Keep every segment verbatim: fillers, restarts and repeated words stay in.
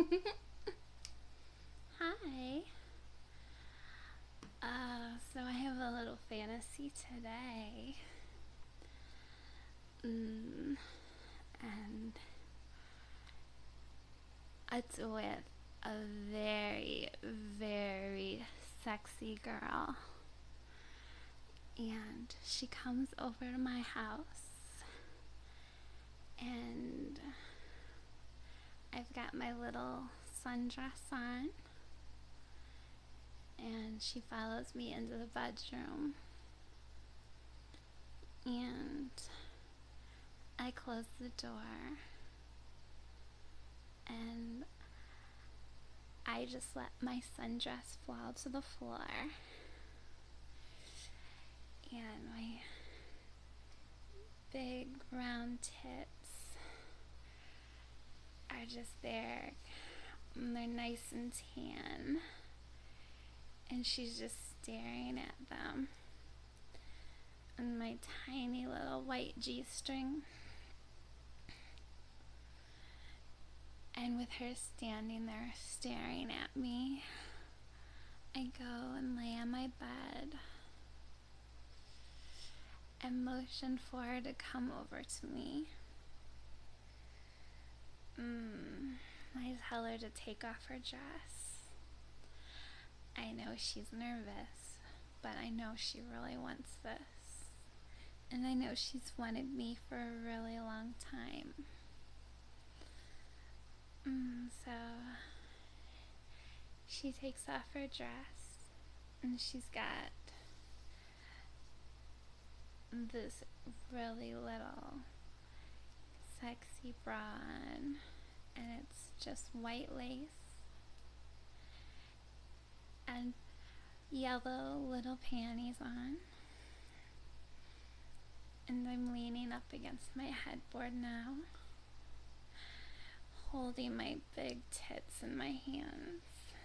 Hi. Uh, so I have a little fantasy today. Mm, and it's with a very, very sexy girl. And she comes over to my house. And I've got my little sundress on. And she follows me into the bedroom. And I close the door. And I just let my sundress fall to the floor. And my big round tits are just there. And they're nice and tan. And she's just staring at them. And my tiny little white G-string. And with her standing there staring at me, I go and lay on my bed and motion for her to come over to me. Mm, I tell her to take off her dress. I know she's nervous, but I know she really wants this. And I know she's wanted me for a really long time. Mm, so she takes off her dress, and she's got this really little sexy bra on, and it's just white lace and yellow little panties on. And I'm leaning up against my headboard now, holding my big tits in my hands,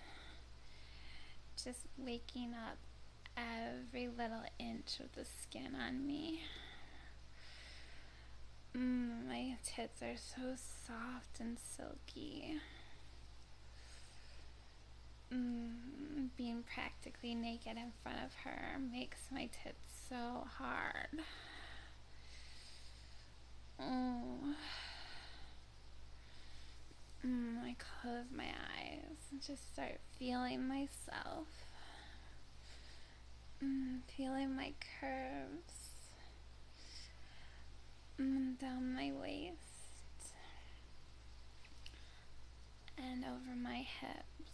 just waking up every little inch of the skin on me. Mm, my tits are so soft and silky. Mm, being practically naked in front of her makes my tits so hard. Oh. Mm, I close my eyes and just start feeling myself. Mm, feeling my curves. Mm, down my waist. And over my hips.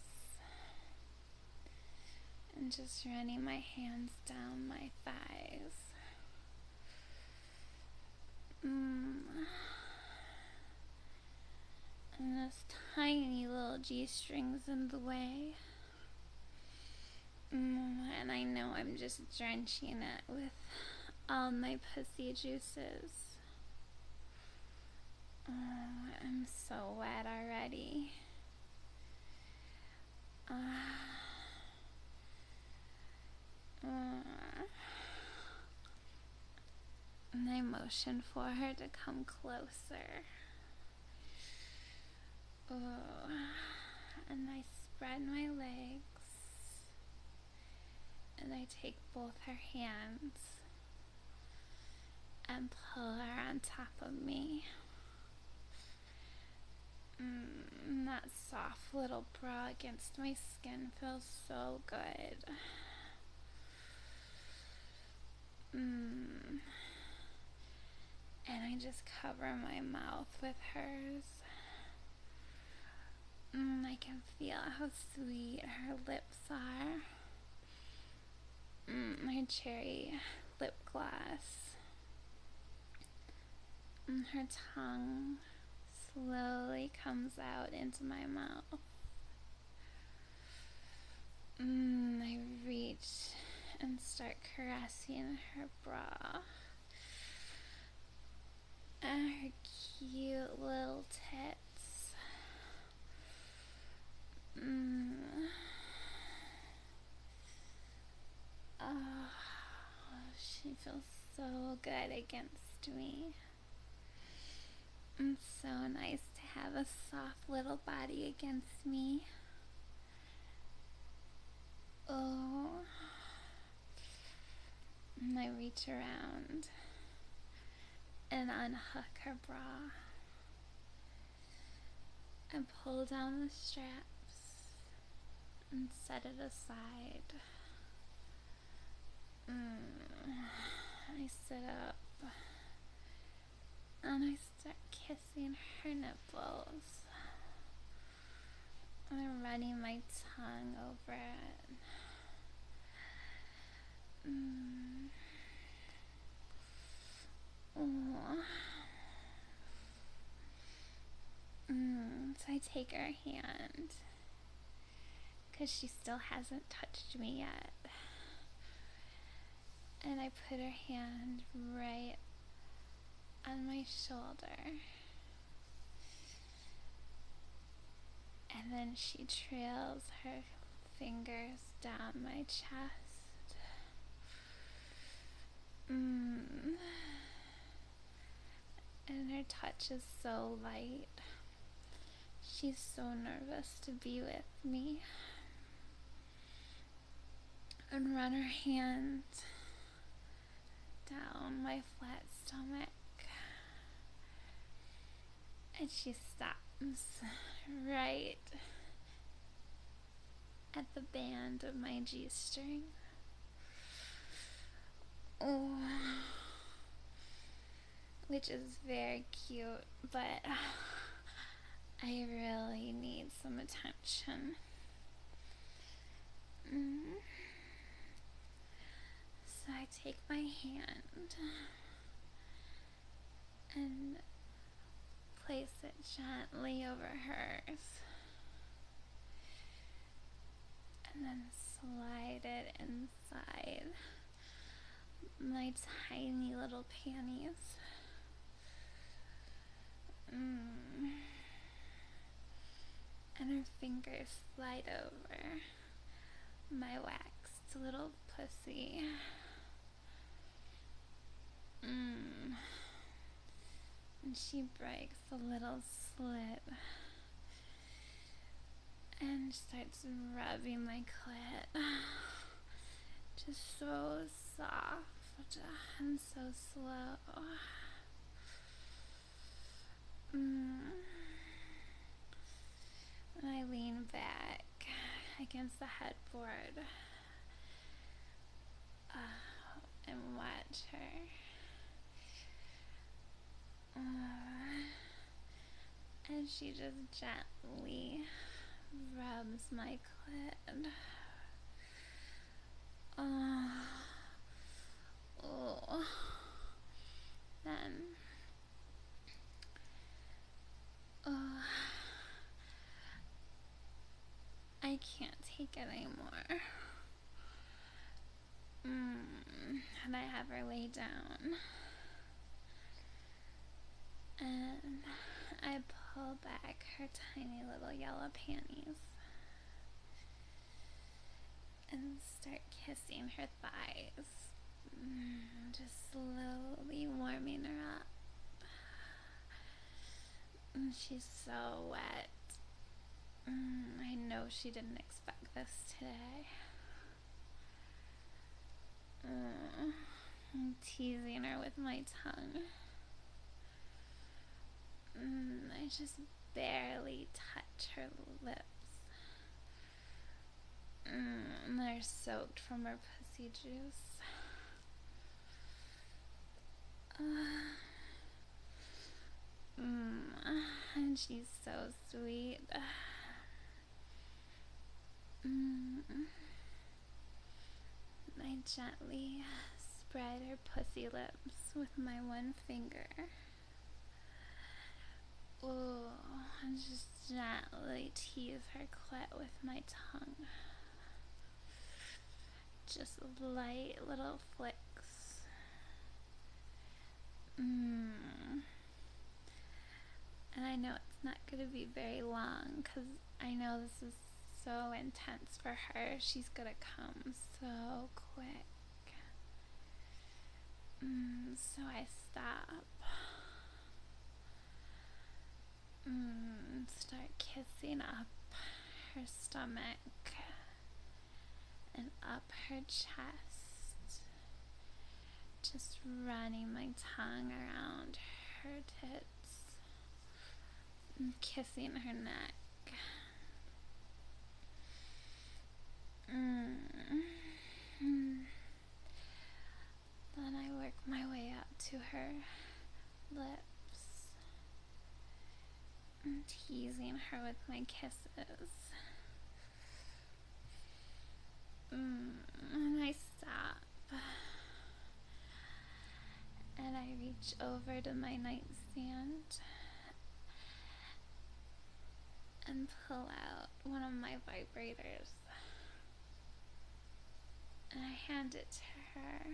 And just running my hands down my thighs. Mm. And this tiny little G-string's in the way. Mm, and I know I'm just drenching it with all my pussy juices. Oh, I'm so wet already. Uh, uh, and I motion for her to come closer. Oh, and I spread my legs. And I take both her hands and pull her on top of me. Mm, that soft little bra against my skin feels so good. Mm. And I just cover my mouth with hers. Mm, I can feel how sweet her lips are. Mm, her cherry lip gloss. And her tongue slowly comes out into my mouth. Mm, I reach and start caressing her bra. And her cute little tits. Mm. Oh, she feels so good against me. It's so nice to have a soft little body against me. Oh, and I reach around and unhook her bra and pull down the straps and set it aside. Mm. I sit up and I start kissing her nipples. I'm running my tongue over it. Mm. Oh. Mm. So I take her hand, because she still hasn't touched me yet. And I put her hand right on my shoulder. And then she trails her fingers down my chest. Mm. And her touch is so light. She's so nervous to be with me. And run her hand down my flat stomach. And she stops right at the band of my G-string. Oh, which is very cute, but I really need some attention. Mm. So I take my hand and place it gently over hers, and then slide it inside my tiny little panties. Mm. And her fingers slide over my waxed little pussy. Mm. And she breaks a little slit and starts rubbing my clit. Just so soft and so slow. Mm. And I lean back against the headboard uh, and watch her. Uh, and she just gently rubs my clit. Uh, oh. Then, oh, I can't take it anymore. Mm, and I have her lay down. And I pull back her tiny little yellow panties and start kissing her thighs. Mm, just slowly warming her up. And she's so wet. Mm, I know she didn't expect this today. Mm, I'm teasing her with my tongue. Mm, I just barely touch her lips. Mm, they're soaked from her pussy juice. Uh, mm, and she's so sweet. Mm. I gently spread her pussy lips with my one finger. Oh, and just gently tease her clit with my tongue. Just light little flicks. Mm. And I know it's not going to be very long, because I know this is so intense for her. She's going to come so quick. Mm, so I stop. Mm. start kissing up her stomach and up her chest, just running my tongue around her tits and kissing her neck. Mm. Then I work my way up to her lips, and teasing her with my kisses. Mm. And I stop, and I reach over to my nightstand and pull out one of my vibrators, and I hand it to her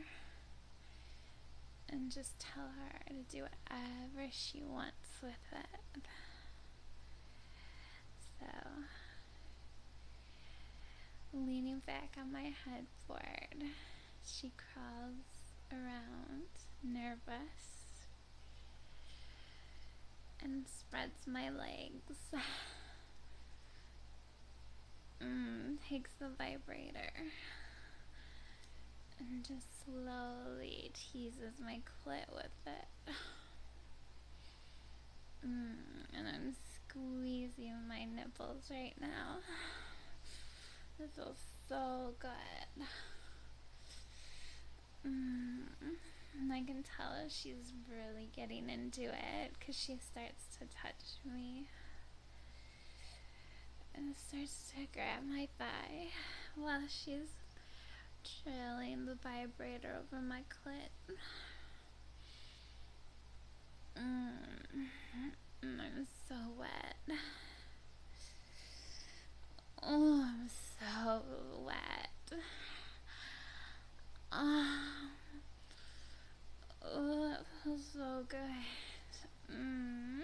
and just tell her to do whatever she wants with it. So, leaning back on my headboard, she crawls around, nervous, and spreads my legs. Mm, takes the vibrator and just slowly teases my clit with it. Mm, and I'm squeezing my nipples right now. This feels so good. Mm, and I can tell she's really getting into it because she starts to touch me and starts to grab my thigh while she's trailing the vibrator over my clit. Mm, I'm so wet. Oh, I'm so wet. Oh, oh, that feels so good. Mm.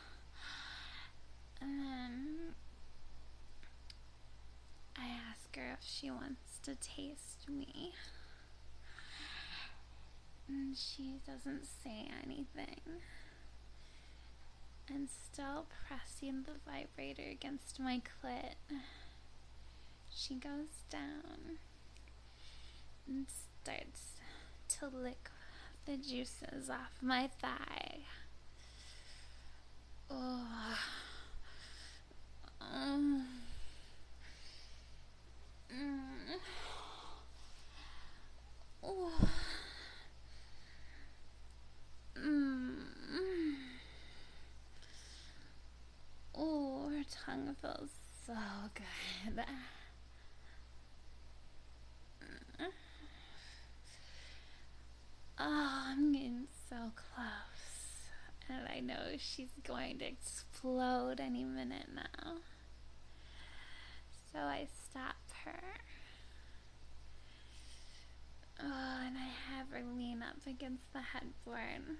And then I ask her if she wants to taste me. And she doesn't say anything. And still pressing the vibrator against my clit, she goes down and starts to lick the juices off my thigh. Oh. Um. Mm. Oh. Mm. Oh, her tongue feels so good. Oh, I'm getting so close. And I know she's going to explode any minute now. So I stop her. Oh, and I have her lean up against the headboard.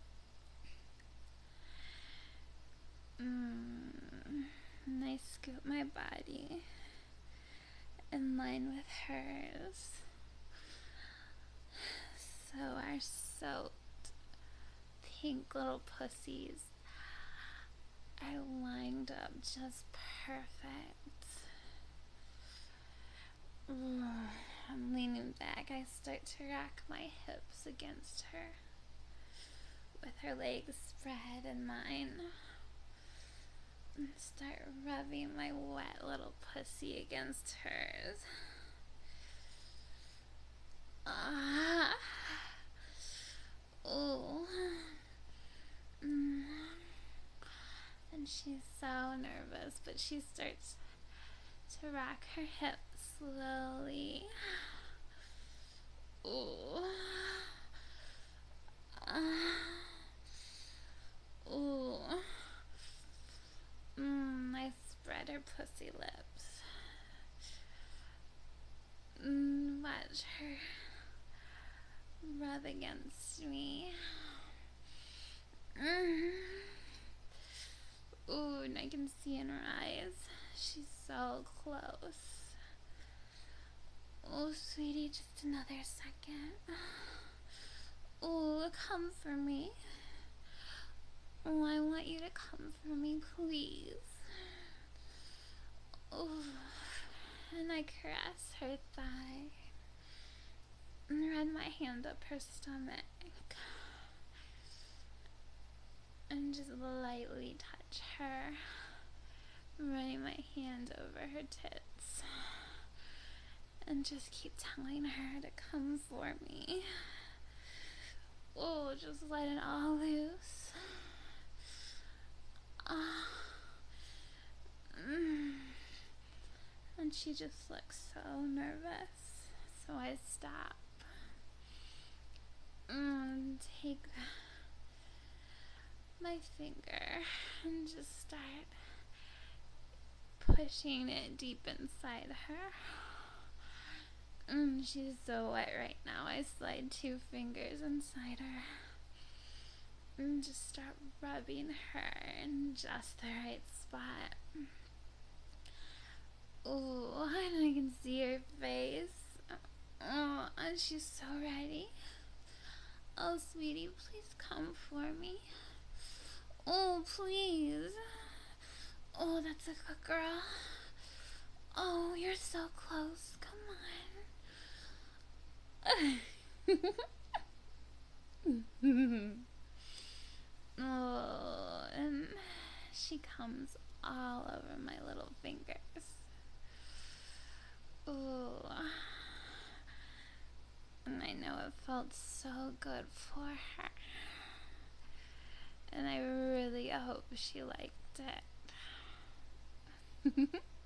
Mm. And I scoop my body in line with hers. So our soaked pink little pussies are lined up just perfect. I'm leaning back. I start to rock my hips against her with her legs spread and mine, and start rubbing my wet little pussy against hers. Ah. Ooh. Mm. And she's so nervous, but she starts to rock her hips slowly. Ooh. Ah. Ooh. Mm, I spread her pussy lips. Mm, watch her rub against me. Mm. Ooh, and I can see in her eyes. She's so close. Oh, sweetie, just another second. Oh, come for me. Oh, I want you to come for me, please. Ooh. And I caress her thigh and run my hand up her stomach and just lightly touch her, running my hand over her tits and just keep telling her to come for me. Oh, just let it all loose. Ah. Mm. And she just looks so nervous, so I stop and take my finger and just start pushing it deep inside her. Mm, she's so wet right now. I slide two fingers inside her and just start rubbing her in just the right spot. Ooh, and I can see her face. Oh, and she's so ready. Oh, sweetie, please come for me. Oh, please. Oh, that's a good girl. Oh, you're so close. Come on. Oh, and she comes all over my little fingers. Ooh. And I know it felt so good for her. And I really hope she liked it.